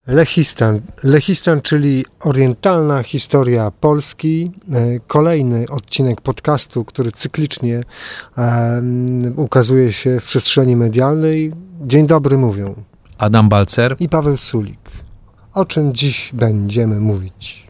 Lechistan, czyli orientalna historia Polski. Kolejny odcinek podcastu, który cyklicznie ukazuje się w przestrzeni medialnej. Dzień dobry mówią Adam Balcer i Paweł Sulik. O czym dziś będziemy mówić?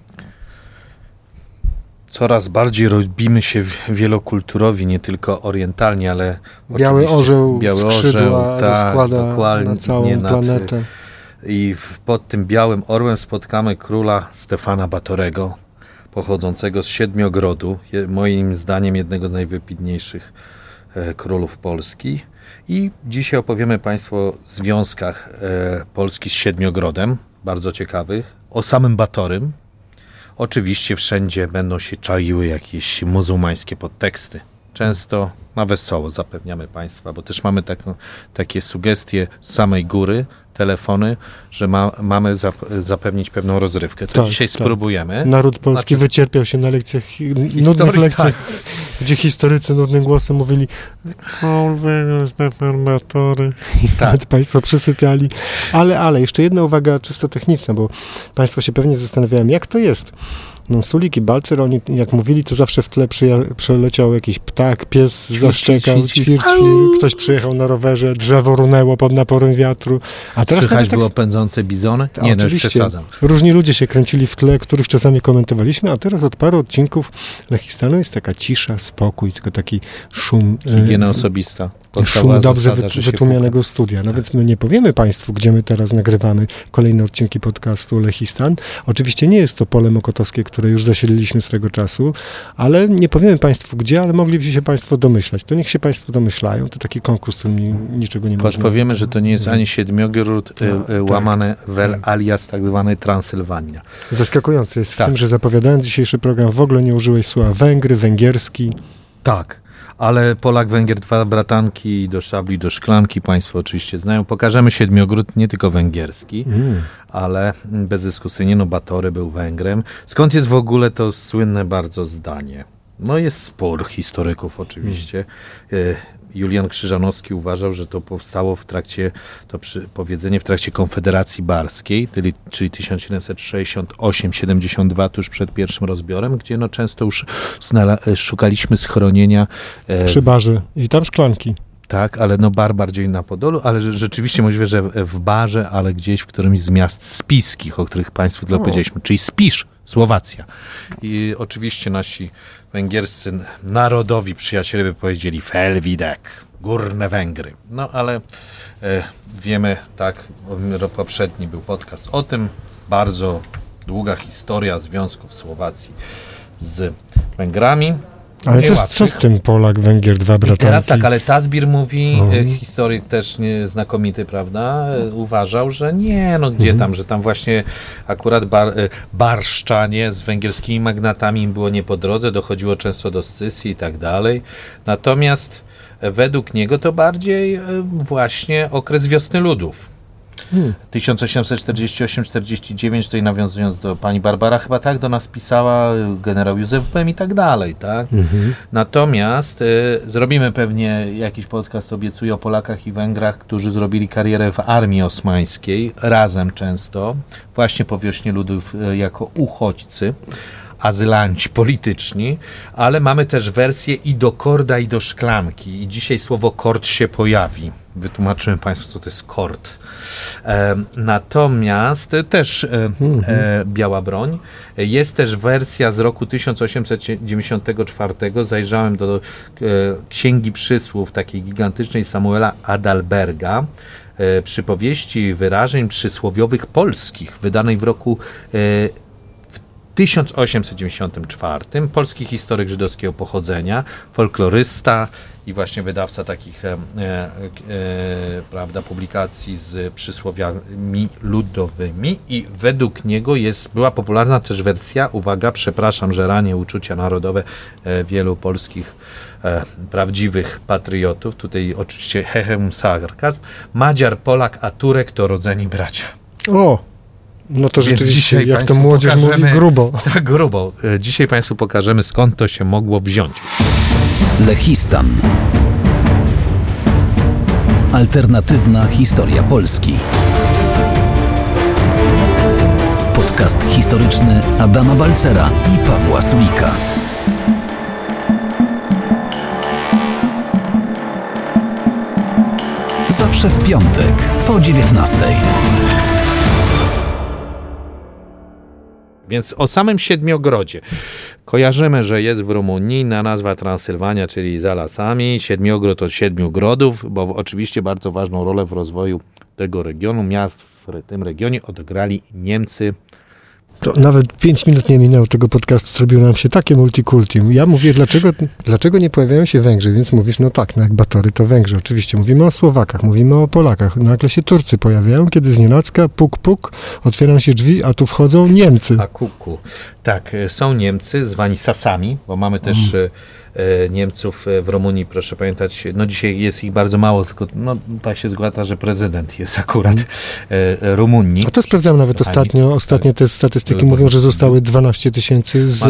Coraz bardziej robimy się wielokulturowi, nie tylko orientalni, ale Biały orzeł skrzydła rozkłada na całą planetę. I pod tym białym orłem spotkamy króla Stefana Batorego, pochodzącego z Siedmiogrodu, moim zdaniem jednego z najwybitniejszych królów Polski. I dzisiaj opowiemy Państwu o związkach Polski z Siedmiogrodem, bardzo ciekawych, o samym Batorym. Oczywiście wszędzie będą się czaiły jakieś muzułmańskie podteksty. Często na wesoło zapewniamy Państwa, bo też mamy takie sugestie z samej góry, telefony, że mamy zapewnić pewną rozrywkę. To dzisiaj spróbujemy. Naród polski wycierpiał się na lekcjach, nudnych lekcjach, gdzie historycy nudnym głosem mówili Stefan Batory. Nawet Państwo przysypiali. Ale jeszcze jedna uwaga czysto techniczna, bo Państwo się pewnie zastanawiają, jak to jest. No, Sulik i Balcer, oni jak mówili, to zawsze w tle przeleciał jakiś ptak, pies zaszczekał, ćwirć, ktoś przyjechał na rowerze, drzewo runęło pod naporem wiatru. A teraz słychać było pędzące bizony? Nie, no już przesadzam. Różni ludzie się kręcili w tle, których czasami komentowaliśmy, a teraz od paru odcinków Lechistanu jest taka cisza, spokój, tylko taki szum. Higiena osobista. Szum dobrze wytłumianego studia. No więc my nie powiemy Państwu, gdzie my teraz nagrywamy kolejne odcinki podcastu Lechistan. Oczywiście nie jest to pole mokotowskie, które już zasiedliliśmy swego czasu, ale nie powiemy Państwu gdzie, ale mogliby się Państwo domyślać. To niech się Państwo domyślają. To taki konkurs, którym niczego nie można. Podpowiemy, że to nie jest ani Siedmiogród, łamane wel alias tak zwany Transylwania. Zaskakujące jest w tym, że zapowiadając dzisiejszy program w ogóle nie użyłeś słowa Węgry, węgierski. Tak. Ale Polak, Węgier, dwa bratanki, do szabli, do szklanki, Państwo oczywiście znają. Pokażemy Siedmiogród, nie tylko węgierski, ale bezdyskusyjnie, Batory był Węgrem. Skąd jest w ogóle to słynne bardzo zdanie? No jest spór historyków oczywiście. Julian Krzyżanowski uważał, że to powstało powiedzenie w trakcie Konfederacji Barskiej, czyli 1768-72, tuż przed pierwszym rozbiorem, gdzie często już szukaliśmy schronienia. Przy barze i tam szklanki. Tak, ale bar bardziej na Podolu, ale rzeczywiście możliwe, że w barze, ale gdzieś w którymś z miast spiskich, o których Państwu tyle powiedzieliśmy, czyli Spisz, Słowacja. I oczywiście nasi węgierscy narodowi przyjaciele by powiedzieli Felvidek, górne Węgry. No ale wiemy, poprzedni był podcast o tym, bardzo długa historia związków Słowacji z Węgrami. Ale co z tym Polak, Węgier, dwa bratanki? Teraz ale Tazbir mówi, historyk też znakomity, prawda, uważał, że nie, gdzie tam, że tam właśnie akurat barszczanie z węgierskimi magnatami im było nie po drodze, dochodziło często do scysji i tak dalej. Natomiast według niego to bardziej właśnie okres wiosny ludów. 1848-49, tutaj nawiązując do pani Barbara, chyba do nas pisała, generał Józef Bem i tak dalej, tak? Natomiast zrobimy pewnie jakiś podcast, obiecuję, o Polakach i Węgrach, którzy zrobili karierę w armii osmańskiej, razem często, właśnie po wiośnie ludów jako uchodźcy, azylanci polityczni, ale mamy też wersję i do korda, i do szklanki. I dzisiaj słowo kord się pojawi. Wytłumaczymy Państwu, co to jest kord. Natomiast też biała broń. Jest też wersja z roku 1894. Zajrzałem do Księgi Przysłów, takiej gigantycznej, Samuela Adalberga, przypowieści wyrażeń przysłowiowych polskich, wydanej w roku 1894. Polski historyk żydowskiego pochodzenia, folklorysta i właśnie wydawca takich publikacji z przysłowiami ludowymi, i według niego była popularna też wersja, uwaga, przepraszam, że ranię uczucia narodowe wielu polskich prawdziwych patriotów, tutaj oczywiście sarkazm, Madziar, Polak, a Turek to rodzeni bracia. No to rzeczywiście, jak to młodzież mówi, grubo. Tak, grubo. Dzisiaj Państwu pokażemy, skąd to się mogło wziąć. Lechistan. Alternatywna historia Polski. Podcast historyczny Adama Balcera i Pawła Sulika. Zawsze w piątek po 19:00. Więc o samym Siedmiogrodzie. Kojarzymy, że jest w Rumunii, inna nazwa Transylwania, czyli za lasami. Siedmiogród od 7 grodów, bo oczywiście bardzo ważną rolę w rozwoju tego regionu, miast w tym regionie odegrali Niemcy. To nawet 5 minut nie minęło tego podcastu, zrobiło nam się takie multikulti. Ja mówię, dlaczego nie pojawiają się Węgrzy? Więc mówisz, no tak, no jak Batory to Węgrzy. Oczywiście mówimy o Słowakach, mówimy o Polakach. Nagle się Turcy pojawiają, kiedy znienacka, puk, puk, otwieram się drzwi, a tu wchodzą Niemcy. A kuku. Tak, są Niemcy zwani Sasami, bo mamy też Niemców w Rumunii, proszę pamiętać, no dzisiaj jest ich bardzo mało, tylko no tak się zgłada, że prezydent jest akurat Rumunii. A to sprawdzałem nawet ostatnio te statystyki mówią, że zostały 12 tysięcy z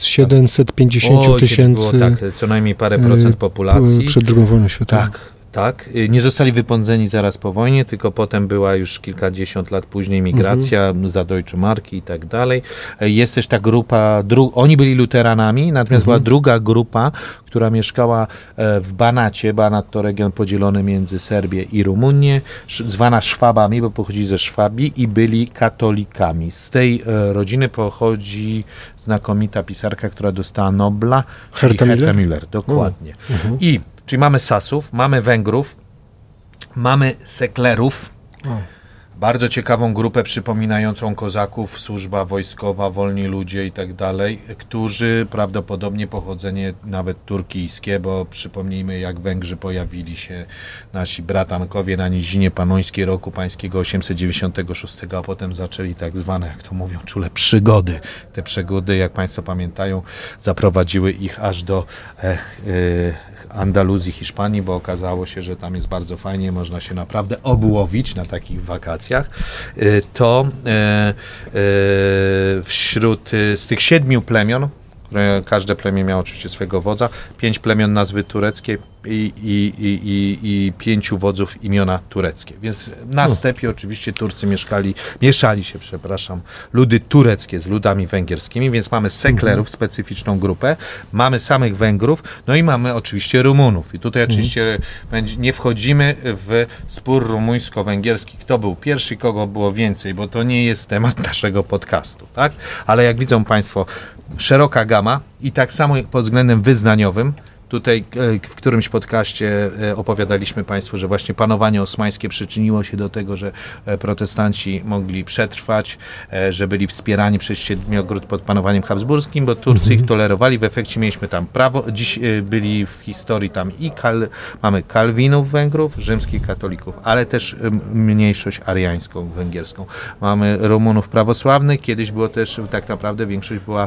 750 tysięcy. Tak, co najmniej parę procent populacji. Przed II wojną światową. Tak. Nie zostali wypędzeni zaraz po wojnie, tylko potem była już kilkadziesiąt lat później migracja za Deutsche Marki i tak dalej. Jest też ta grupa, oni byli luteranami, natomiast była druga grupa, która mieszkała w Banacie. Banat to region podzielony między Serbię i Rumunię, zwana Szwabami, bo pochodzi ze Szwabii i byli katolikami. Z tej rodziny pochodzi znakomita pisarka, która dostała Nobla, Herta Müller. Dokładnie. Czyli mamy Sasów, mamy Węgrów, mamy Seklerów, bardzo ciekawą grupę przypominającą kozaków, służba wojskowa, wolni ludzie i tak dalej, którzy prawdopodobnie pochodzenie nawet turkijskie, bo przypomnijmy, jak Węgrzy pojawili się, nasi bratankowie na Nizinie Panońskiej roku pańskiego 896, a potem zaczęli tak zwane, jak to mówią czule, przygody. Te przygody, jak państwo pamiętają, zaprowadziły ich aż do Andaluzji, Hiszpanii, bo okazało się, że tam jest bardzo fajnie, można się naprawdę obłowić na takich wakacjach. To wśród z tych 7 plemion, każde plemię miało oczywiście swojego wodza, 5 plemion nazwy tureckie i 5 wodzów imiona tureckie. Więc na stepie oczywiście Turcy mieszali się, ludy tureckie z ludami węgierskimi, więc mamy Seklerów, specyficzną grupę, mamy samych Węgrów, no i mamy oczywiście Rumunów. I tutaj oczywiście nie wchodzimy w spór rumuńsko-węgierski, kto był pierwszy, kogo było więcej, bo to nie jest temat naszego podcastu, tak? Ale jak widzą państwo, szeroka gama i tak samo pod względem wyznaniowym. Tutaj w którymś podcaście opowiadaliśmy państwu, że właśnie panowanie osmańskie przyczyniło się do tego, że protestanci mogli przetrwać, że byli wspierani przez Siedmiogród pod panowaniem habsburskim, bo Turcy ich tolerowali. W efekcie mieliśmy tam prawo. Dziś byli w historii tam mamy Kalwinów Węgrów, rzymskich katolików, ale też mniejszość ariańską węgierską. Mamy Rumunów prawosławnych, kiedyś było też, tak naprawdę większość była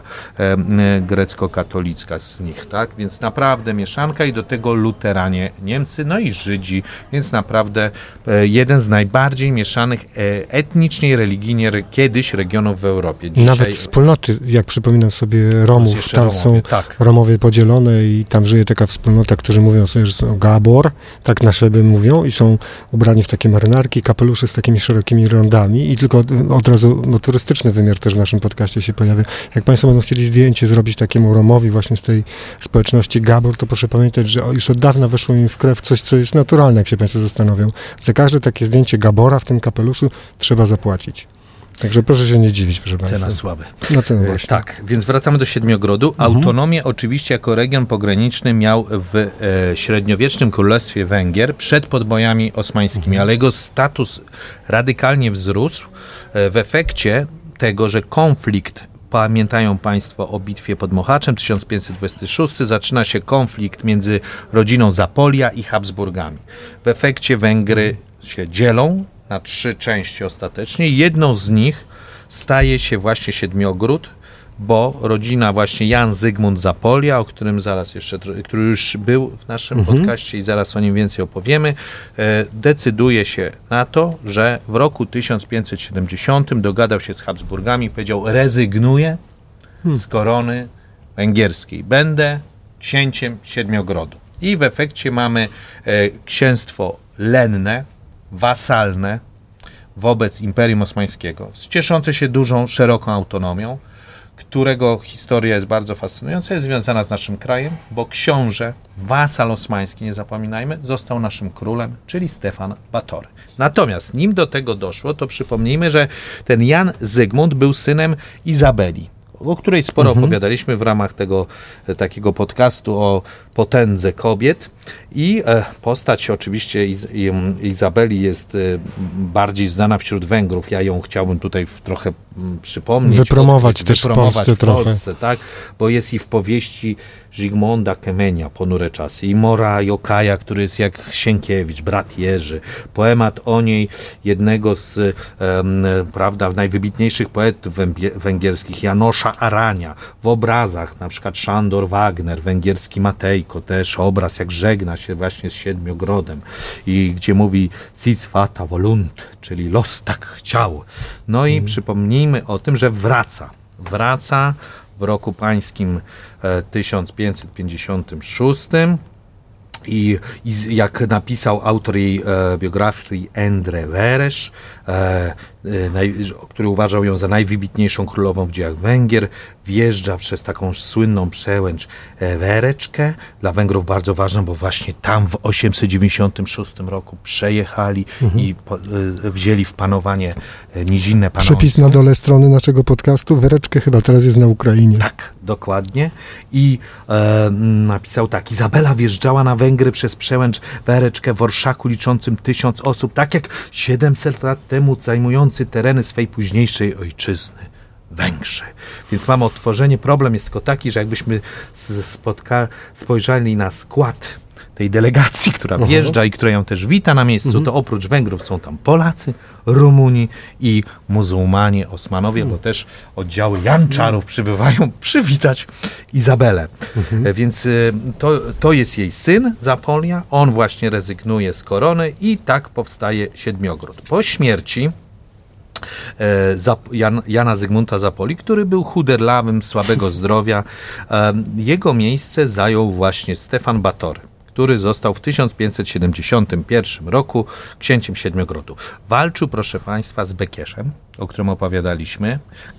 grecko-katolicka z nich, tak? Więc naprawdę mieszanka i do tego luteranie Niemcy, no i Żydzi, więc naprawdę jeden z najbardziej mieszanych etnicznie i religijnie kiedyś regionów w Europie. Dzisiaj... Nawet wspólnoty, jak przypominam sobie Romów, tam Romowie, są Romowie podzielone i tam żyje taka wspólnota, którzy mówią sobie, że są Gabor, tak na siebie mówią i są ubrani w takie marynarki, kapelusze z takimi szerokimi rondami i tylko od razu, bo turystyczny wymiar też w naszym podcaście się pojawia. Jak państwo będą chcieli zdjęcie zrobić takiemu Romowi właśnie z tej społeczności Gabor, to proszę pamiętać, że już od dawna weszło im w krew coś, co jest naturalne, jak się państwo zastanowią. Za każde takie zdjęcie Gabora w tym kapeluszu trzeba zapłacić. Także proszę się nie dziwić, proszę państwa. Cena słaby. No cena właśnie. Tak, więc wracamy do Siedmiogrodu. Autonomię oczywiście jako region pograniczny miał w średniowiecznym Królestwie Węgier przed podbojami osmańskimi, ale jego status radykalnie wzrósł w efekcie tego, że konflikt, pamiętają państwo o bitwie pod Mohaczem, 1526, zaczyna się konflikt między rodziną Zapolia i Habsburgami. W efekcie Węgry się dzielą na 3 części ostatecznie. Jedną z nich staje się właśnie Siedmiogród, bo rodzina właśnie Jan Zygmunt Zapolia, o którym zaraz jeszcze, który już był w naszym podcaście i zaraz o nim więcej opowiemy, decyduje się na to, że w roku 1570 dogadał się z Habsburgami, powiedział: rezygnuję z korony węgierskiej, będę księciem Siedmiogrodu. I w efekcie mamy księstwo lenne, wasalne, wobec Imperium Osmańskiego, cieszące się dużą, szeroką autonomią, którego historia jest bardzo fascynująca, jest związana z naszym krajem, bo książę, wasal osmański, nie zapominajmy, został naszym królem, czyli Stefan Batory. Natomiast nim do tego doszło, to przypomnijmy, że ten Jan Zygmunt był synem Izabeli, o której sporo opowiadaliśmy w ramach tego takiego podcastu o potędze kobiet. I postać oczywiście Izabeli jest bardziej znana wśród Węgrów. Ja ją chciałbym tutaj trochę przypomnieć. Wypromować też w Polsce trochę. Tak? Bo jest i w powieści Zygmunta Kemenia, Ponure czasy, i Mora Jokaja, który jest jak Sienkiewicz, brat Jerzy. Poemat o niej, jednego z najwybitniejszych poetów węgierskich, Janosza Arania. W obrazach, na przykład Sándor Wagner, węgierski Matejko, też obraz, jak żegna się właśnie z Siedmiogrodem i gdzie mówi Sic fata volunt, czyli los tak chciał. No i przypomnijmy o tym, że wraca w roku pańskim 1556 i jak napisał autor jej biografii Endre Verres, który uważał ją za najwybitniejszą królową w dziejach Węgier, wjeżdża przez taką słynną przełęcz Wereczkę, dla Węgrów bardzo ważną, bo właśnie tam w 896 roku przejechali i wzięli w panowanie nizinne panowanie. Przepis na dole strony naszego podcastu, Wereczkę chyba teraz jest na Ukrainie. Tak, dokładnie. I napisał tak: Izabela wjeżdżała na Węgry przez przełęcz Wereczkę w orszaku liczącym 1000 osób, tak jak 700 lat temu zajmujący tereny swej późniejszej ojczyzny, Węgrzy. Więc mamy odtworzenie. Problem jest tylko taki, że jakbyśmy spojrzeli na skład tej delegacji, która wjeżdża i która ją też wita na miejscu, to oprócz Węgrów są tam Polacy, Rumuni i muzułmanie, Osmanowie, bo też oddziały janczarów przybywają przywitać Izabelę. Więc to jest jej syn, Zapolia. On właśnie rezygnuje z korony i tak powstaje Siedmiogród. Po śmierci Jana Zygmunta Zapoli, który był chuderlawym, słabego zdrowia, jego miejsce zajął właśnie Stefan Batory, który został w 1571 roku księciem Siedmiogrodu. Walczył, proszę Państwa, z Bekieszem, o którym opowiadaliśmy.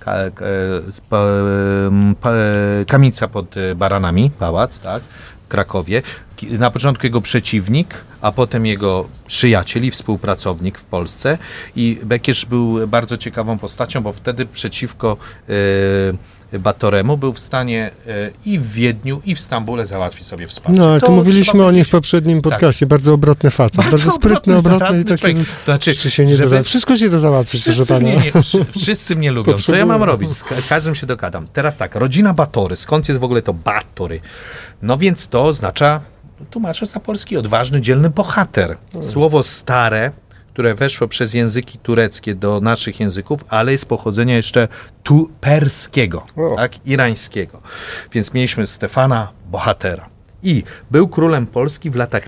Kamienica pod Baranami, pałac, tak, w Krakowie. Na początku jego przeciwnik, a potem jego przyjaciel i współpracownik w Polsce. I Bekiesz był bardzo ciekawą postacią, bo wtedy przeciwko Batoremu był w stanie i w Wiedniu, i w Stambule załatwić sobie wsparcie. No, ale to mówiliśmy o nim w poprzednim podcastie. Tak. Bardzo obrotny facet. Bardzo sprytny, obrotny i taki... Wszystko się da załatwić, proszę pana. Wszyscy mnie lubią. Co ja mam robić? Z każdym się dogadam. Teraz tak, rodzina Batory. Skąd jest w ogóle to Batory? No więc to oznacza, tłumaczę za polski, odważny, dzielny bohater. Słowo stare, które weszło przez języki tureckie do naszych języków, ale jest pochodzenia jeszcze perskiego, tak, irańskiego. Więc mieliśmy Stefana, bohatera. I był królem Polski w latach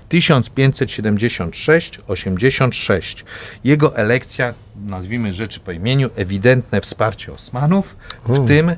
1576-86. Jego elekcja, nazwijmy rzeczy po imieniu, ewidentne wsparcie Osmanów, w tym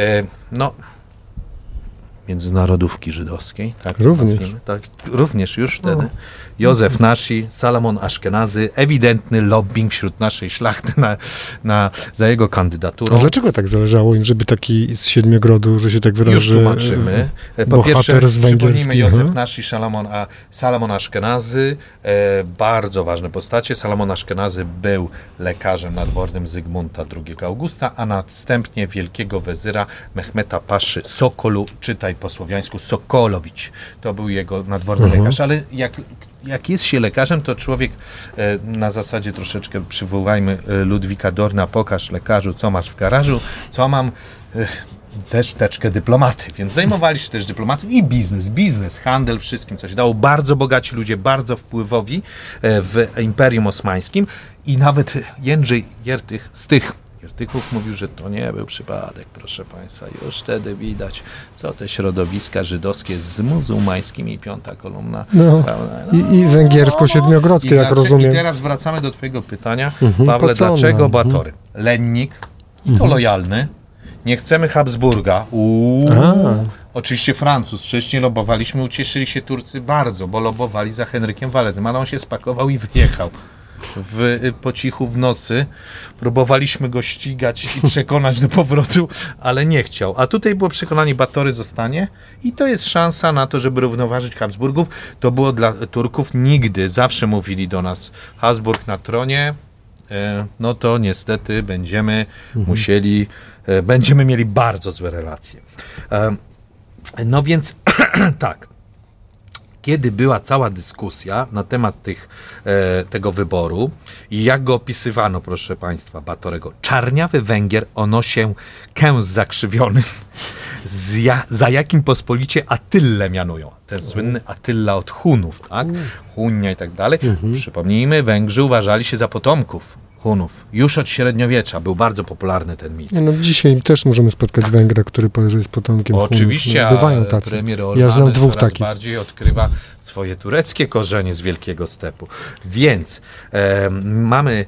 międzynarodówki żydowskiej. Tak, również już wtedy. Józef Nasi, Salomon Aszkenazy, ewidentny lobbying wśród naszej szlachty za jego kandydaturą. A dlaczego tak zależało im, żeby taki z Siedmiogrodu, że się tak wyrażę, już tłumaczymy. Po pierwsze, przypomnijmy Józef Nasi, Salomon Aszkenazy, bardzo ważne postacie. Salomon Aszkenazy był lekarzem nadwornym Zygmunta II Augusta, a następnie wielkiego wezyra Mehmeta Paszy Sokolu, czytaj po słowiańsku Sokolowicz. To był jego nadworny lekarz, ale jak jest się lekarzem, to człowiek na zasadzie troszeczkę przywołajmy Ludwika Dorna, pokaż lekarzu, co masz w garażu, co mam, też teczkę dyplomaty, więc zajmowali się też dyplomacją i biznes, handel, wszystkim, co się dało. Bardzo bogaci ludzie, bardzo wpływowi w Imperium Osmańskim i nawet Jędrzej Giertych z tych Giertychów mówił, że to nie był przypadek, proszę Państwa. Już wtedy widać, co te środowiska żydowskie z muzułmańskimi, piąta kolumna. I węgiersko-siedmiogrodzkie, jak rozumiem. I teraz wracamy do Twojego pytania, Pawle, dlaczego Batory? Lennik, i to lojalny, nie chcemy Habsburga. Oczywiście Francuz, wcześniej lobowaliśmy, ucieszyli się Turcy bardzo, bo lobowali za Henrykiem Walezem, ale on się spakował i wyjechał. po cichu w nocy. Próbowaliśmy go ścigać i przekonać do powrotu, ale nie chciał. A tutaj było przekonanie, Batory zostanie i to jest szansa na to, żeby równoważyć Habsburgów. To było dla Turków nigdy. Zawsze mówili do nas, Habsburg na tronie, no to niestety będziemy mieli bardzo złe relacje. No więc tak, kiedy była cała dyskusja na temat tego wyboru i jak go opisywano, proszę Państwa, Batorego, czarniawy Węgier o nosie kęs zakrzywiony, za jakim pospolicie Attylę mianują. Ten słynny Attila od Hunów, tak? Hunia i tak dalej. Przypomnijmy, Węgrzy uważali się za potomków Hunów. Już od średniowiecza był bardzo popularny ten mit. No, dzisiaj też możemy spotkać Węgra, który powie, że jest potomkiem Oczywiście, Hunów. No, bywają tacy. Premier Orbán ja znam dwóch coraz takich. bardziej odkrywa swoje tureckie korzenie z Wielkiego Stepu. Więc mamy,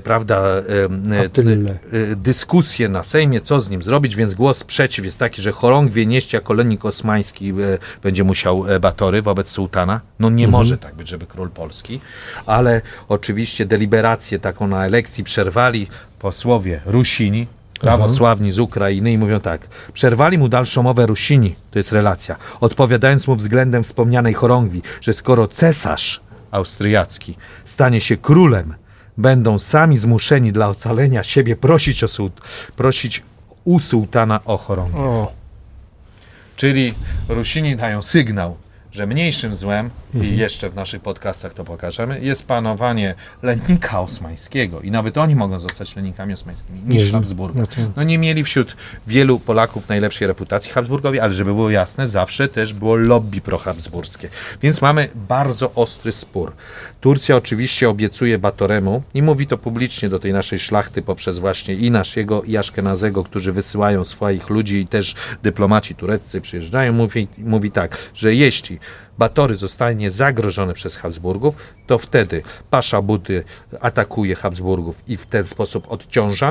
dyskusję na Sejmie, co z nim zrobić, więc głos przeciw jest taki, że chorągwie nieść jako lennik osmański będzie musiał Batory wobec sułtana. No nie może tak być, żeby król polski, ale oczywiście deliberację taką na elekcji przerwali posłowie Rusini, prawosławni z Ukrainy i mówią tak, przerwali mu dalszą mowę Rusini, to jest relacja, odpowiadając mu względem wspomnianej chorągwi, że skoro cesarz austriacki stanie się królem, będą sami zmuszeni dla ocalenia siebie prosić u sułtana o chorągiew. Czyli Rusini dają sygnał, że mniejszym złem, i jeszcze w naszych podcastach to pokażemy, jest panowanie lennika osmańskiego i nawet oni mogą zostać lennikami osmańskimi niż Habsburga. No nie mieli wśród wielu Polaków najlepszej reputacji Habsburgowie, ale żeby było jasne, zawsze też było lobby prohabsburskie. Więc mamy bardzo ostry spór. Turcja oczywiście obiecuje Batoremu i mówi to publicznie do tej naszej szlachty poprzez właśnie i naszego, i Aszkenazego, którzy wysyłają swoich ludzi i też dyplomaci tureccy przyjeżdżają, mówi tak, że jeśli Batory zostanie zagrożony przez Habsburgów, to wtedy Pasza Buty atakuje Habsburgów i w ten sposób odciąża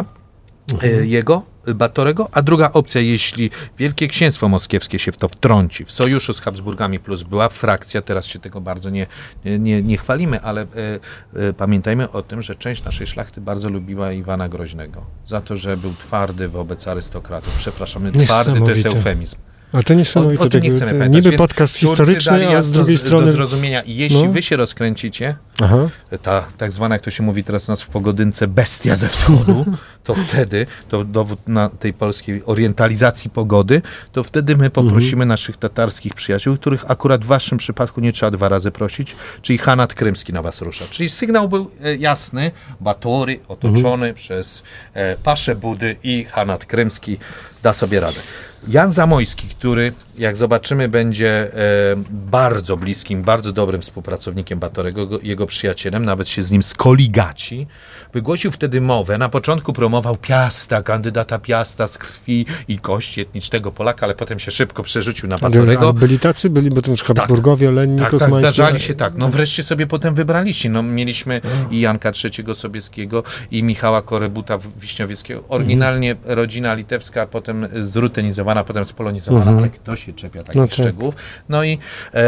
Batorego, a druga opcja, jeśli Wielkie Księstwo Moskiewskie się w to wtrąci, w sojuszu z Habsburgami, plus była frakcja, teraz się tego bardzo nie chwalimy, ale pamiętajmy o tym, że część naszej szlachty bardzo lubiła Iwana Groźnego, za to, że był twardy wobec arystokratów. Przepraszamy, twardy to jest eufemizm. Ale to niesamowite. O tym nie chcemy pamiętać. Niby podcast historyczny, a z drugiej strony... do zrozumienia. I jeśli wy się rozkręcicie, ta tak zwana, jak to się mówi teraz u nas w Pogodynce, bestia ze wschodu, to wtedy, to dowód na tej polskiej orientalizacji pogody, to wtedy my poprosimy naszych tatarskich przyjaciół, których akurat w waszym przypadku nie trzeba 2 razy prosić, czyli Hanat Krymski na was rusza. Czyli sygnał był jasny, Batory otoczony przez Paszę Budy i Hanat Krymski da sobie radę. Jan Zamojski, który, jak zobaczymy, będzie bardzo bliskim, bardzo dobrym współpracownikiem Batorego, jego przyjacielem, nawet się z nim skoligaci, wygłosił wtedy mowę. Na początku promował Piasta, kandydata Piasta z krwi i kości etnicznego Polaka, ale potem się szybko przerzucił na Batorego. Byli tacy? Byli to już Habsburgowie, lennik osmański? Tak, zdarzali się tak. No wreszcie sobie potem wybraliście. No mieliśmy i Janka III Sobieskiego, i Michała Korebuta Wiśniowieckiego. Oryginalnie rodzina litewska, potem zrutynizowana, potem spolonizowana, ale kto się czepia takich szczegółów? No i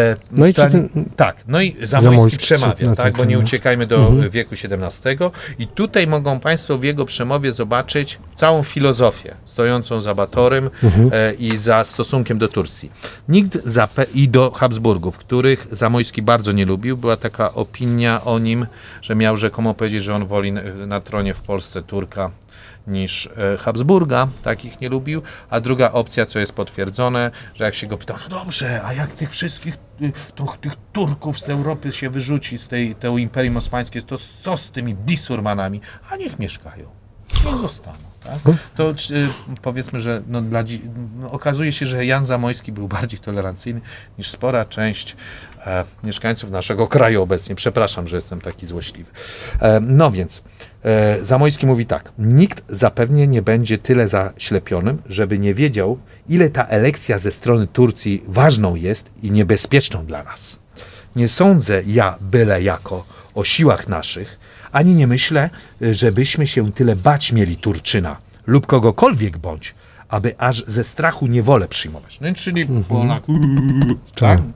Zamojski przemawia, bo nie uciekajmy do wieku XVII. I tutaj mogą Państwo w jego przemowie zobaczyć całą filozofię stojącą za Batorym i za stosunkiem do Turcji. I do Habsburgów, których Zamojski bardzo nie lubił. Była taka opinia o nim, że miał rzekomo powiedzieć, że on woli na tronie w Polsce Turka niż Habsburga, takich nie lubił, a druga opcja, co jest potwierdzone, że jak się go pytał, no dobrze, a jak tych wszystkich tych Turków z Europy się wyrzuci z tego Imperium Osmańskie, to co z tymi bisurmanami? A niech mieszkają, niech zostaną. Tak? To powiedzmy, że okazuje się, że Jan Zamojski był bardziej tolerancyjny niż spora część mieszkańców naszego kraju obecnie. Przepraszam, że jestem taki złośliwy. No więc Zamojski mówi tak. Nikt zapewne nie będzie tyle zaślepionym, żeby nie wiedział, ile ta elekcja ze strony Turcji ważną jest i niebezpieczną dla nas. Nie sądzę ja byle jako o siłach naszych, ani nie myślę, żebyśmy się tyle bać mieli Turczyna lub kogokolwiek bądź, aby aż ze strachu niewolę przyjmować. No czyli Polak, tak?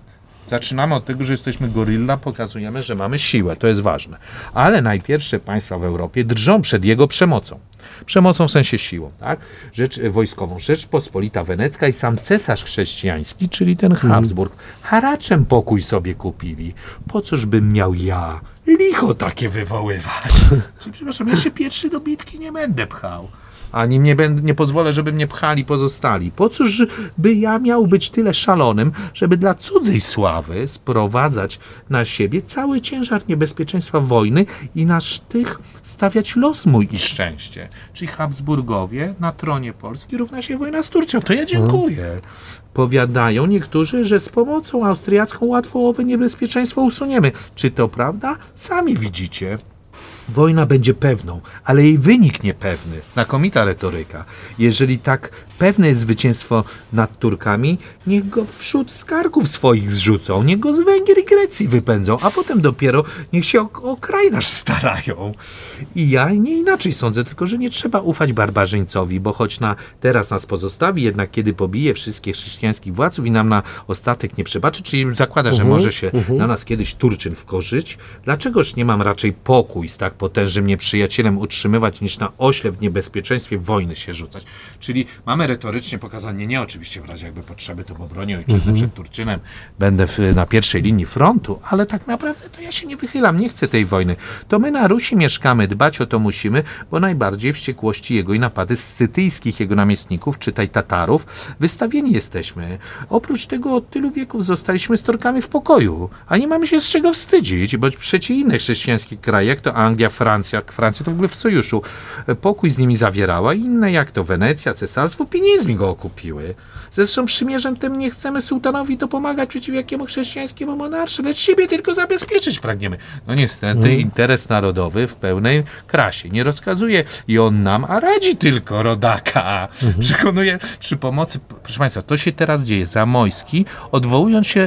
Zaczynamy od tego, że jesteśmy gorylla, pokazujemy, że mamy siłę, to jest ważne. Ale najpierwsze państwa w Europie drżą przed jego przemocą. Przemocą w sensie siłą, tak? Wojskową. Rzeczpospolita Wenecka i sam cesarz chrześcijański, czyli ten Habsburg, haraczem pokój sobie kupili. Po cóż bym miał ja licho takie wywoływać? Czyli, przepraszam, ja się pierwszy do bitki nie będę pchał. Ani nie pozwolę, żeby mnie pchali pozostali. Po cóż by ja miał być tyle szalonym, żeby dla cudzej sławy sprowadzać na siebie cały ciężar niebezpieczeństwa wojny i na sztych stawiać los mój i szczęście. Czyli Habsburgowie na tronie Polski równa się wojna z Turcją. To ja dziękuję. Powiadają niektórzy, że z pomocą austriacką łatwo owe niebezpieczeństwo usuniemy. Czy to prawda? Sami widzicie. Wojna będzie pewną, ale jej wynik niepewny. Znakomita retoryka. Jeżeli tak pewne jest zwycięstwo nad Turkami, niech go w przód z karków swoich zrzucą, niech go z Węgier i Grecji wypędzą, a potem dopiero niech się o kraj nasz starają. I ja nie inaczej sądzę, tylko że nie trzeba ufać barbarzyńcowi, bo choć teraz nas pozostawi, jednak kiedy pobije wszystkich chrześcijańskich władców i nam na ostatek nie przebaczy, czyli zakłada, że może się na nas kiedyś Turczyn wkorzyć, dlaczegoż nie mam raczej pokój z tak potężnym nieprzyjacielem utrzymywać, niż na ośle w niebezpieczeństwie wojny się rzucać. Czyli mamy retorycznie pokazanie, nie oczywiście w razie jakby potrzeby, to w obronie ojczyzny przed Turczynem będę na pierwszej linii frontu, ale tak naprawdę to ja się nie wychylam, nie chcę tej wojny. To my na Rusi mieszkamy, dbać o to musimy, bo najbardziej wściekłości jego i napady scytyjskich jego namiestników, czytaj Tatarów, wystawieni jesteśmy. Oprócz tego od tylu wieków zostaliśmy z Turkami w pokoju, a nie mamy się z czego wstydzić, bo przecie inne chrześcijańskie kraje, jak to Anglia, Francja to w ogóle w sojuszu, pokój z nimi zawierała, inne jak to Wenecja, cesarstwo, pieniędzmi go okupiły. Zresztą przymierzem tym nie chcemy sułtanowi dopomagać przeciw jakiemu chrześcijańskiemu monarsze, lecz siebie tylko zabezpieczyć pragniemy. No niestety interes narodowy w pełnej krasie nie rozkazuje i on nam, a radzi tylko rodaka. Przekonuje przy pomocy, proszę Państwa, to się teraz dzieje. Zamoyski, odwołując się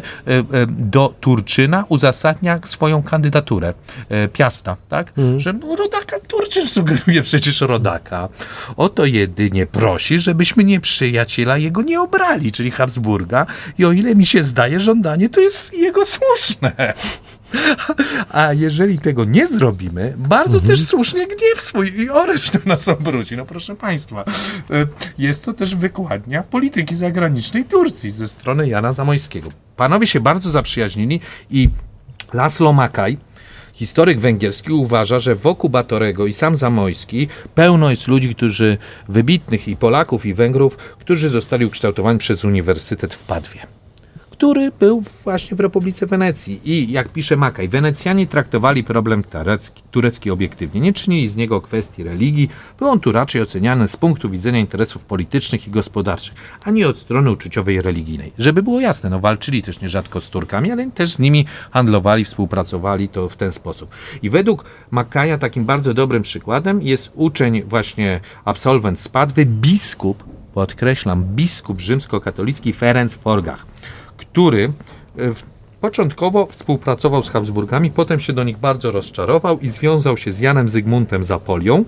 do Turczyna, uzasadnia swoją kandydaturę. Piasta, tak? Że rodaka, Turczyn sugeruje przecież rodaka. O to jedynie prosi, żebyśmy nieprzyjaciela jego nie obrali, czyli Habsburga, i o ile mi się zdaje, żądanie to jest jego słuszne. A jeżeli tego nie zrobimy, bardzo też słusznie gniew swój i oręż na nas obróci. No proszę Państwa, jest to też wykładnia polityki zagranicznej Turcji ze strony Jana Zamoyskiego. Panowie się bardzo zaprzyjaźnili i László Makaj, historyk węgierski, uważa, że wokół Batorego i sam Zamoyski pełno jest ludzi, wybitnych i Polaków, i Węgrów, którzy zostali ukształtowani przez Uniwersytet w Padwie, który był właśnie w Republice Wenecji. I jak pisze Makaj, Wenecjanie traktowali problem turecki obiektywnie. Nie czynili z niego kwestii religii. Był on tu raczej oceniany z punktu widzenia interesów politycznych i gospodarczych, a nie od strony uczuciowej i religijnej. Żeby było jasne, walczyli też nierzadko z Turkami, ale też z nimi handlowali, współpracowali to w ten sposób. I według Makaja takim bardzo dobrym przykładem jest uczeń, właśnie absolwent z Padwy, biskup, podkreślam, biskup rzymskokatolicki Ferenc Forgach, który początkowo współpracował z Habsburgami, potem się do nich bardzo rozczarował i związał się z Janem Zygmuntem Zapolią,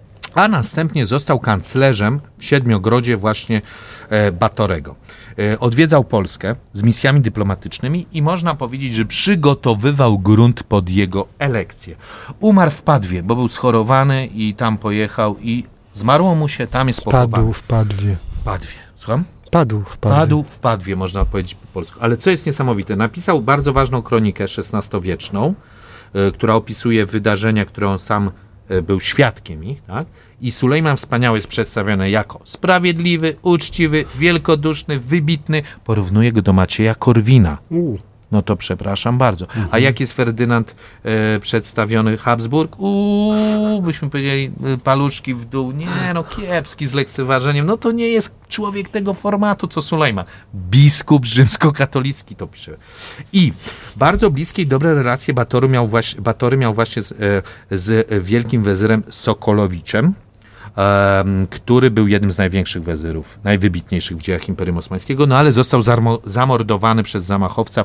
a następnie został kanclerzem w Siedmiogrodzie właśnie Batorego. Odwiedzał Polskę z misjami dyplomatycznymi i można powiedzieć, że przygotowywał grunt pod jego elekcję. Umarł w Padwie, bo był schorowany i tam pojechał i zmarło mu się, tam jest pochowany. Padł w Padwie. Padwie. Słucham? Padł w Padwie, można powiedzieć po polsku. Ale co jest niesamowite, napisał bardzo ważną kronikę XVI-wieczną, która opisuje wydarzenia, które on sam był świadkiem ich, tak? I Sulejman Wspaniały jest przedstawiony jako sprawiedliwy, uczciwy, wielkoduszny, wybitny. Porównuje go do Macieja Korwina. No to przepraszam bardzo. A jak jest Ferdynand przedstawiony? Habsburg? Byśmy powiedzieli, paluszki w dół. Nie, kiepski, z lekceważeniem. No to nie jest człowiek tego formatu, co Sulejman. Biskup rzymskokatolicki to pisze. I bardzo bliskie i dobre relacje Batory miał właśnie z wielkim wezyrem Sokolowiczem, który był jednym z największych wezyrów, najwybitniejszych w dziejach Imperium Osmańskiego, ale został zamordowany przez zamachowca w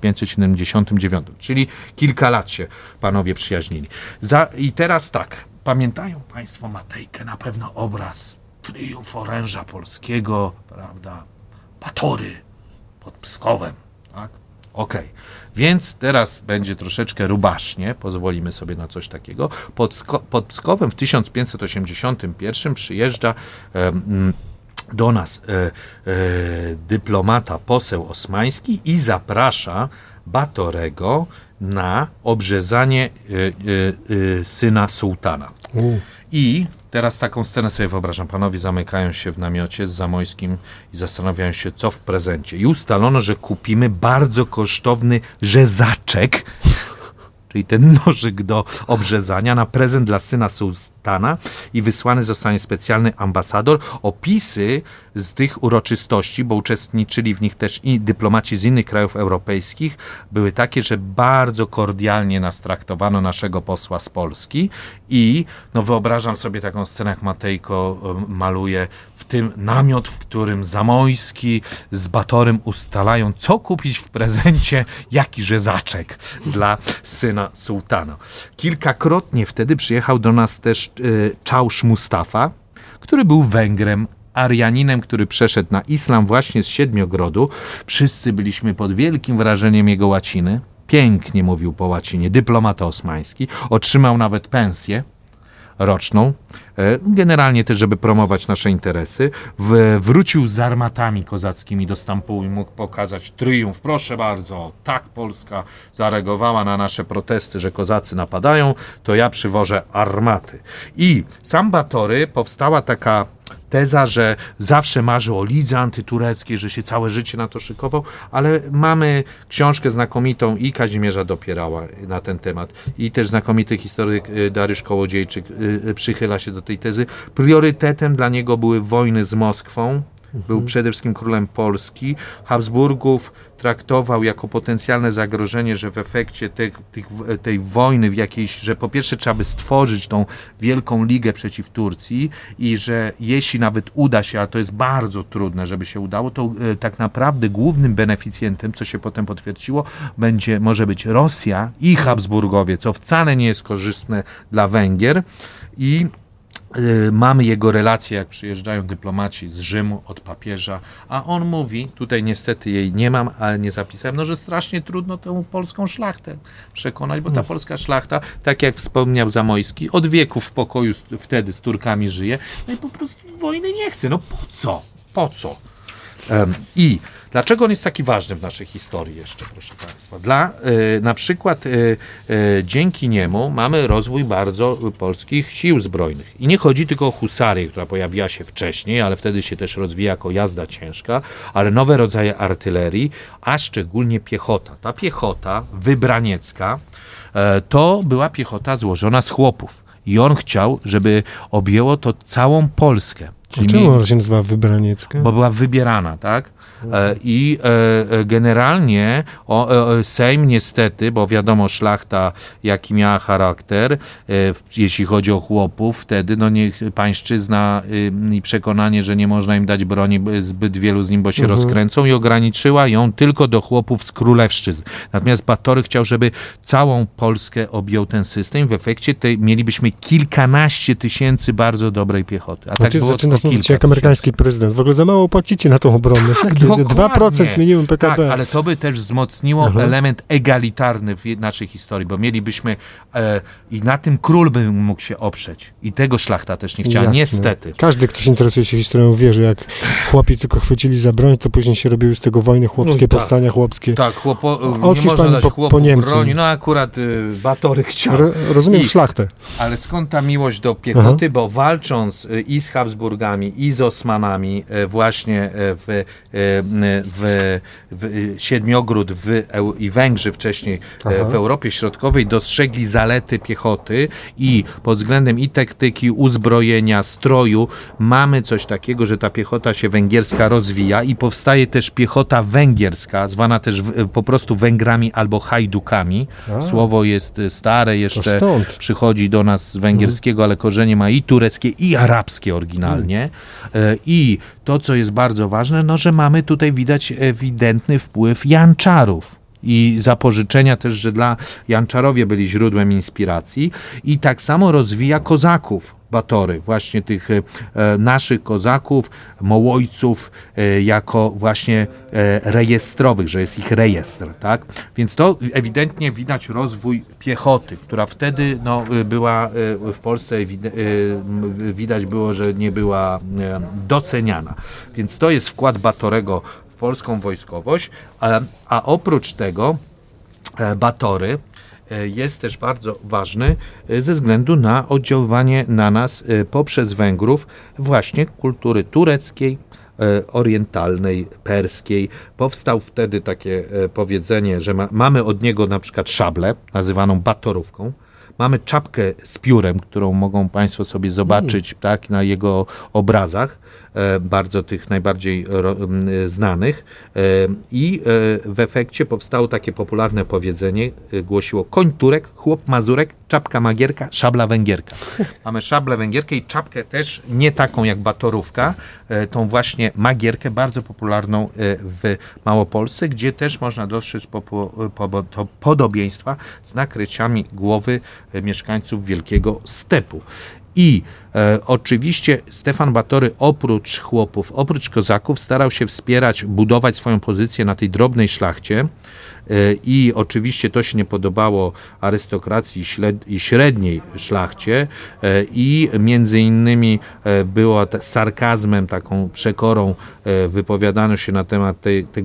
1579, czyli kilka lat się panowie przyjaźnili. I teraz tak, pamiętają Państwo Matejkę, na pewno obraz triumf oręża polskiego, prawda, Batory pod Pskowem, tak? Okej. Więc teraz będzie troszeczkę rubasznie, pozwolimy sobie na coś takiego. Pod Pskowem w 1581 przyjeżdża do nas dyplomata, poseł osmański i zaprasza Batorego na obrzezanie syna sułtana. I teraz taką scenę sobie wyobrażam. Panowie zamykają się w namiocie z Zamojskim i zastanawiają się, co w prezencie. I ustalono, że kupimy bardzo kosztowny rzezaczek, czyli ten nożyk do obrzezania, na prezent dla syna sułtana i wysłany zostanie specjalny ambasador. Opisy z tych uroczystości, bo uczestniczyli w nich też i dyplomaci z innych krajów europejskich, były takie, że bardzo kordialnie nas traktowano, naszego posła z Polski i wyobrażam sobie taką scenę, jak Matejko maluje w tym namiot, w którym Zamojski z Batorym ustalają, co kupić w prezencie, jaki rzezaczek dla syna sułtana. Kilkakrotnie wtedy przyjechał do nas też Czałsz Mustafa, który był Węgrem, Arianinem, który przeszedł na islam właśnie z Siedmiogrodu. Wszyscy byliśmy pod wielkim wrażeniem jego łaciny. Pięknie mówił po łacinie, dyplomata osmański. Otrzymał nawet pensję roczną, generalnie też, żeby promować nasze interesy. Wrócił z armatami kozackimi do Stambułu i mógł pokazać triumf. Proszę bardzo, tak Polska zareagowała na nasze protesty, że kozacy napadają, to ja przywożę armaty. I sam Batory, powstała taka teza, że zawsze marzył o lidze antytureckiej, że się całe życie na to szykował, ale mamy książkę znakomitą i Kazimierza Dopierała na ten temat i też znakomity historyk Dariusz Kołodziejczyk przychyla się do tej tezy. Priorytetem dla niego były wojny z Moskwą. Był przede wszystkim królem Polski. Habsburgów traktował jako potencjalne zagrożenie, że w efekcie tej wojny w jakiejś, że po pierwsze trzeba by stworzyć tą wielką ligę przeciw Turcji i że jeśli nawet uda się, a to jest bardzo trudne, żeby się udało, to tak naprawdę głównym beneficjentem, co się potem potwierdziło, może być Rosja i Habsburgowie, co wcale nie jest korzystne dla Węgier. I mamy jego relacje, jak przyjeżdżają dyplomaci z Rzymu od papieża, a on mówi, tutaj niestety jej nie mam, ale nie zapisałem, że strasznie trudno tę polską szlachtę przekonać, bo ta polska szlachta, tak jak wspomniał Zamojski, od wieków w pokoju wtedy z Turkami żyje, no i po prostu wojny nie chce. Po co? I dlaczego on jest taki ważny w naszej historii jeszcze, proszę Państwa? Na przykład dzięki niemu mamy rozwój bardzo polskich sił zbrojnych. I nie chodzi tylko o husarię, która pojawiła się wcześniej, ale wtedy się też rozwija jako jazda ciężka, ale nowe rodzaje artylerii, a szczególnie piechota. Ta piechota wybraniecka to była piechota złożona z chłopów. I on chciał, żeby objęło to całą Polskę. Czemu ona się nazywa wybraniecka? Bo była wybierana, tak? I generalnie Sejm niestety, bo wiadomo szlachta jaki miała charakter, jeśli chodzi o chłopów, wtedy pańszczyzna i przekonanie, że nie można im dać broni zbyt wielu z nim, bo się rozkręcą, i ograniczyła ją tylko do chłopów z królewszczyzn. Natomiast Batory chciał, żeby całą Polskę objął ten system. W efekcie mielibyśmy kilkanaście tysięcy bardzo dobrej piechoty. A tak było zaczynasz mówić jak amerykański prezydent. W ogóle za mało płacicie na tą obronność. Tak, 2% minimum PKB. Tak, ale to by też wzmocniło element egalitarny w naszej historii, bo mielibyśmy i na tym król by mógł się oprzeć. I tego szlachta też nie chciała. Jasne. Niestety. Każdy, kto się interesuje się historią, wie, że jak chłopi tylko chwycili za broń, to później się robiły z tego wojny chłopskie, powstania chłopskie. Tak, od Hiszpanii po Niemcy. Broni. Akurat Batory chciał. Rozumiem szlachtę. Ale skąd ta miłość do piechoty? Bo walcząc i z Habsburgami, i z Osmanami właśnie w Siedmiogród i Węgrzy wcześniej w Europie Środkowej dostrzegli zalety piechoty i pod względem i taktyki, uzbrojenia, stroju mamy coś takiego, że ta piechota się węgierska rozwija i powstaje też piechota węgierska, zwana też po prostu Węgrami albo Hajdukami. Słowo jest stare, jeszcze przychodzi do nas z węgierskiego, ale korzenie ma i tureckie, i arabskie oryginalnie. I to, co jest bardzo ważne, że mamy tutaj widać ewidentny wpływ Janczarów. i zapożyczenia też, że dla Janczarowie byli źródłem inspiracji i tak samo rozwija kozaków Batory, właśnie tych naszych kozaków, mołojców jako właśnie rejestrowych, że jest ich rejestr, tak? Więc to ewidentnie widać rozwój piechoty, która wtedy była w Polsce, widać było, że nie była doceniana. Więc to jest wkład Batorego w polską wojskowość, a oprócz tego Batory jest też bardzo ważny ze względu na oddziaływanie na nas poprzez Węgrów właśnie kultury tureckiej, orientalnej, perskiej. Powstał wtedy takie powiedzenie, że mamy od niego na przykład szablę, nazywaną batorówką. Mamy czapkę z piórem, którą mogą Państwo sobie zobaczyć tak, na jego obrazach, bardzo tych najbardziej znanych. I w efekcie powstało takie popularne powiedzenie, głosiło: koń Turek, chłop Mazurek, czapka Magierka, szabla Węgierka. Mamy szablę Węgierkę i czapkę też nie taką jak batorówka, tą właśnie Magierkę, bardzo popularną w Małopolsce, gdzie też można dostrzec podobieństwa z nakryciami głowy mieszkańców Wielkiego Stepu. I oczywiście Stefan Batory oprócz chłopów, oprócz kozaków starał się wspierać, budować swoją pozycję na tej drobnej szlachcie i oczywiście to się nie podobało arystokracji i średniej szlachcie i między innymi było sarkazmem, taką przekorą wypowiadano się na temat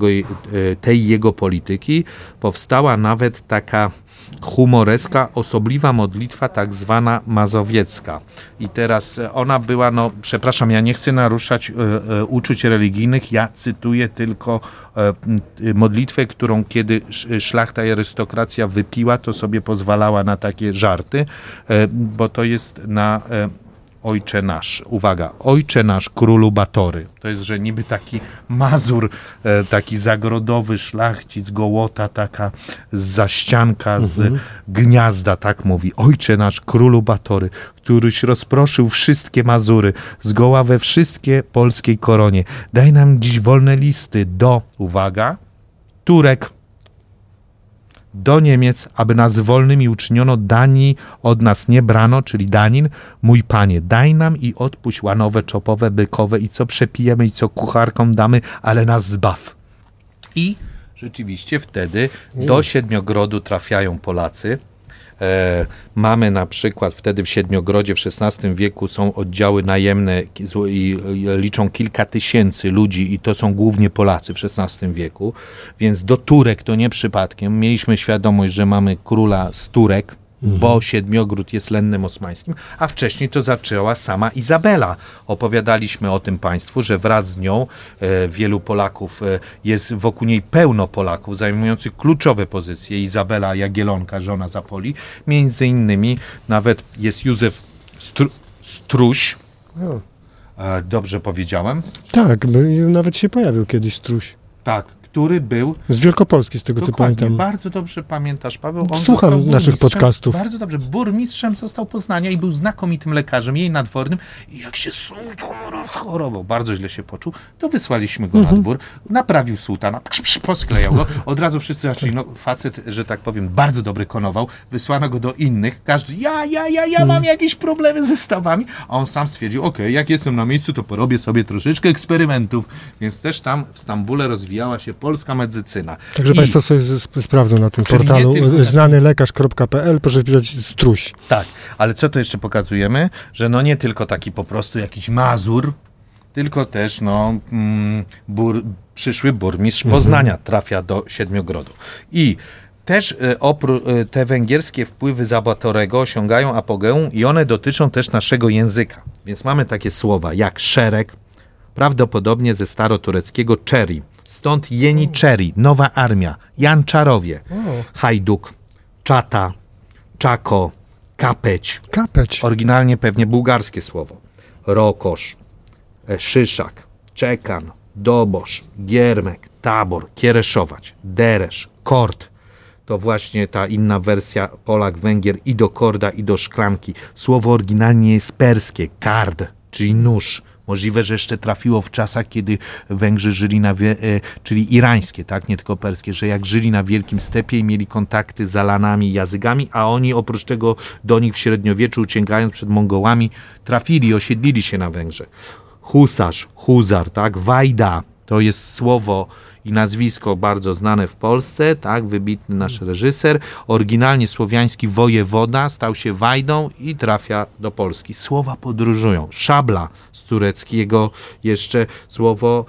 tej jego polityki. Powstała nawet taka humoreska, osobliwa modlitwa tak zwana mazowiecka. I teraz ona była, przepraszam, ja nie chcę naruszać uczuć religijnych, ja cytuję tylko modlitwę, którą kiedy szlachta i arystokracja wypiła, to sobie pozwalała na takie żarty, bo to jest na Ojcze nasz. Uwaga, Ojcze nasz, królu Batory. To jest, że niby taki Mazur, taki zagrodowy szlachcic, gołota taka z zaścianka, z gniazda, tak mówi. Ojcze nasz, królu Batory, któryś rozproszył wszystkie Mazury, zgoła we wszystkie polskiej koronie. Daj nam dziś wolne listy do, uwaga, Turek, do Niemiec, aby nas wolnymi uczyniono, dani od nas nie brano, czyli danin, mój panie, daj nam i odpuść łanowe, czopowe, bykowe i co przepijemy i co kucharkom damy, ale nas zbaw. I rzeczywiście wtedy do Siedmiogrodu trafiają Polacy. Mamy na przykład wtedy w Siedmiogrodzie w XVI wieku są oddziały najemne i liczą kilka tysięcy ludzi i to są głównie Polacy w XVI wieku, więc do Turek to nie przypadkiem. Mieliśmy świadomość, że mamy króla z Turek, bo Siedmiogród jest lennem osmańskim, a wcześniej to zaczęła sama Izabela. Opowiadaliśmy o tym Państwu, że wraz z nią wielu Polaków, jest wokół niej pełno Polaków zajmujących kluczowe pozycje. Izabela Jagiellonka, żona Zapoli, między innymi nawet jest Józef Struś. Dobrze powiedziałem? Tak, nawet się pojawił kiedyś Struś. Tak, który był... Z Wielkopolski, z tego co pamiętam. Bardzo dobrze pamiętasz, Paweł. On słucham naszych podcastów. Bardzo dobrze. Burmistrzem został Poznania i był znakomitym lekarzem, jej nadwornym. I jak się sułtan rozchorował, bardzo źle się poczuł, to wysłaliśmy go na dwór, naprawił sułtana, posklejał go. Od razu wszyscy zaczęli, facet, że tak powiem, bardzo dobry konował. Wysłano go do innych. Każdy, ja mam jakieś problemy ze stawami. A on sam stwierdził, okej, jak jestem na miejscu, to porobię sobie troszeczkę eksperymentów. Więc też tam w Stambule rozwijała się polska medycyna. Także Państwo sobie sprawdzą na tym portalu znanylekarz.pl, proszę wpisać Struś. Tak, ale co to jeszcze pokazujemy? Że nie tylko taki po prostu jakiś Mazur, tylko też przyszły burmistrz Poznania trafia do Siedmiogrodu. I też te węgierskie wpływy za Batorego osiągają apogeum i one dotyczą też naszego języka. Więc mamy takie słowa jak szereg, prawdopodobnie ze starotureckiego czeri. Stąd Jeniczeri, Nowa Armia, Janczarowie, Hajduk, Czata, Czako, Kapeć. Oryginalnie pewnie bułgarskie słowo. Rokosz, Szyszak, Czekan, Dobosz, Giermek, Tabor, Kiereszować, Deresz, Kord. To właśnie ta inna wersja Polak, Węgier i do korda, i do szklanki. Słowo oryginalnie jest perskie, kard, czyli nóż. Możliwe, że jeszcze trafiło w czasach, kiedy Węgrzy żyli czyli irańskie, tak, nie tylko perskie, że jak żyli na Wielkim Stepie i mieli kontakty z Alanami i Jazygami, a oni oprócz tego do nich w średniowieczu, uciekając przed Mongołami, trafili, osiedlili się na Węgrzech. Husarz, huzar, tak, wajda, to jest słowo i nazwisko bardzo znane w Polsce, tak, wybitny nasz reżyser. Oryginalnie słowiański wojewoda stał się wajdą i trafia do Polski. Słowa podróżują. Szabla z tureckiego, jeszcze słowo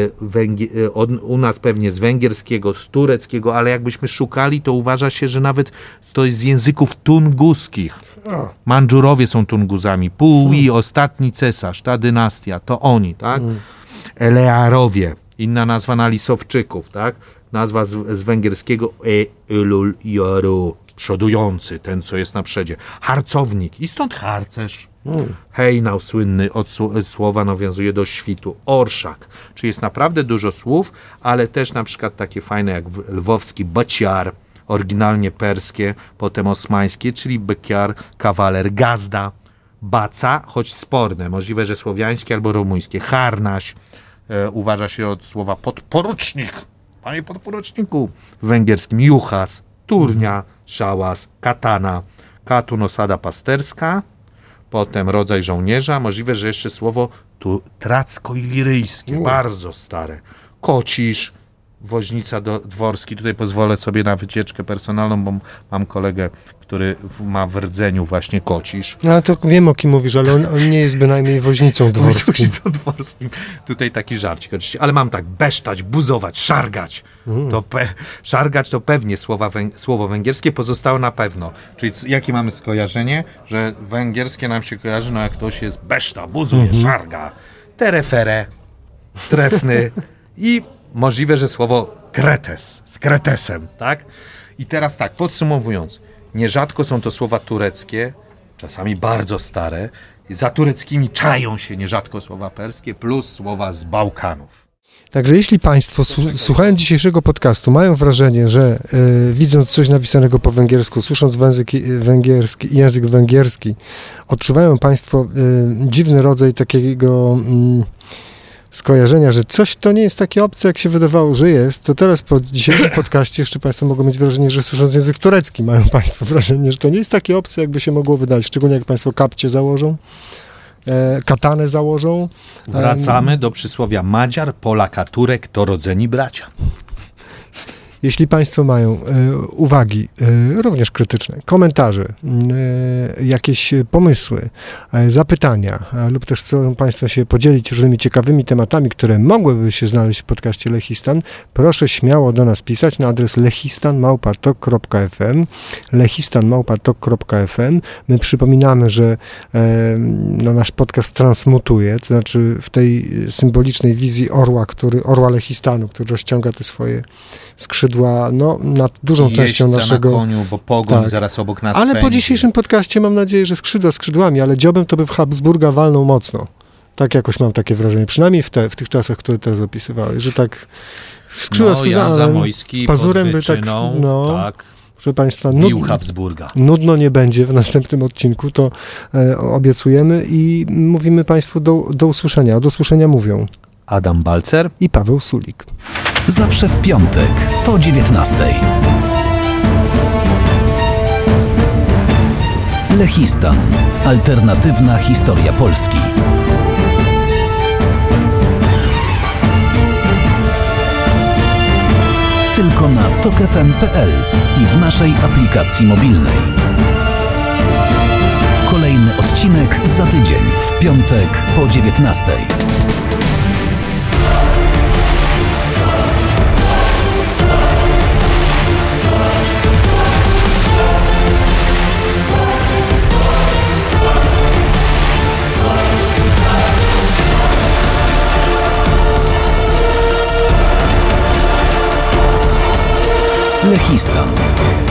u nas pewnie z węgierskiego, z tureckiego, ale jakbyśmy szukali, to uważa się, że nawet to jest z języków tunguskich. Mandżurowie są Tunguzami. Pułi, ostatni cesarz, ta dynastia, to oni, tak? Elearowie. Inna nazwa na Lisowczyków, tak? Nazwa z węgierskiego Elul Joru, przodujący, ten co jest na przedzie. Harcownik i stąd harcerz. Hejnał słynny od słowa nawiązuje do świtu. Orszak, czyli jest naprawdę dużo słów, ale też na przykład takie fajne jak lwowski baciar, oryginalnie perskie, potem osmańskie, czyli bekiar, kawaler, gazda, baca, choć sporne, możliwe, że słowiańskie albo rumuńskie. Harnaś, uważa się od słowa podporucznik, panie podporuczniku, w węgierskim juchas, turnia, szałas, katana, katun, osada pasterska, potem rodzaj żołnierza, możliwe, że jeszcze słowo tu tracko-iliryjskie, bardzo stare, kocisz, woźnica dworski, tutaj pozwolę sobie na wycieczkę personalną, bo mam kolegę, który ma w rdzeniu właśnie kocisz. No to wiem, o kim mówisz, ale on nie jest bynajmniej woźnicą dworskim. Woźnicą dworskim. Tutaj taki żarcik oczywiście, ale mam tak, besztać, buzować, szargać. Szargać to pewnie słowo węgierskie, pozostało na pewno. Czyli jakie mamy skojarzenie, że węgierskie nam się kojarzy, no jak ktoś jest beszta, buzuje, szarga, terefere, trefny i możliwe, że słowo kretes, z kretesem, tak? I teraz tak, podsumowując, nierzadko są to słowa tureckie, czasami bardzo stare, i za tureckimi czają się nierzadko słowa perskie, plus słowa z Bałkanów. Także jeśli Państwo, słuchając dzisiejszego podcastu, mają wrażenie, że widząc coś napisanego po węgiersku, słysząc język węgierski, odczuwają Państwo dziwny rodzaj takiego skojarzenia, że coś to nie jest takie obce, jak się wydawało, że jest, to teraz po dzisiejszym podcaście jeszcze Państwo mogą mieć wrażenie, że słysząc język turecki mają Państwo wrażenie, że to nie jest takie obce, jakby się mogło wydać, szczególnie jak Państwo kapcie założą, katanę założą. Wracamy do przysłowia Madziar, Polaka, Turek to rodzeni bracia. Jeśli Państwo mają uwagi, również krytyczne, komentarze, jakieś pomysły, zapytania lub też chcą Państwo się podzielić różnymi ciekawymi tematami, które mogłyby się znaleźć w podcaście Lechistan, proszę śmiało do nas pisać na adres lechistanmałpa.tok.fm lechistanmałpa.tok.fm. My przypominamy, że nasz podcast transmutuje, to znaczy w tej symbolicznej wizji orła Lechistanu, który rozciąga te swoje skrzydła nad dużą częścią naszego... na koniu, bo pogoń zaraz obok nas Ale pędzi. po dzisiejszym podcaście mam nadzieję, że skrzydła skrzydłami, ale dziobem to by w Habsburga walnął mocno. Tak jakoś mam takie wrażenie, przynajmniej w tych czasach, które teraz opisywałeś, że tak skrzydła skrzydłami, Zamojski pazurem by tak, proszę Państwa, nudno nie będzie w następnym odcinku, to obiecujemy i mówimy Państwu do usłyszenia. A do usłyszenia mówią Adam Balcer i Paweł Sulik. Zawsze w piątek po 19:00. Lechistan. Alternatywna historia Polski. Tylko na tokfm.pl i w naszej aplikacji mobilnej. Kolejny odcinek za tydzień, w piątek po 19:00. Lechistan.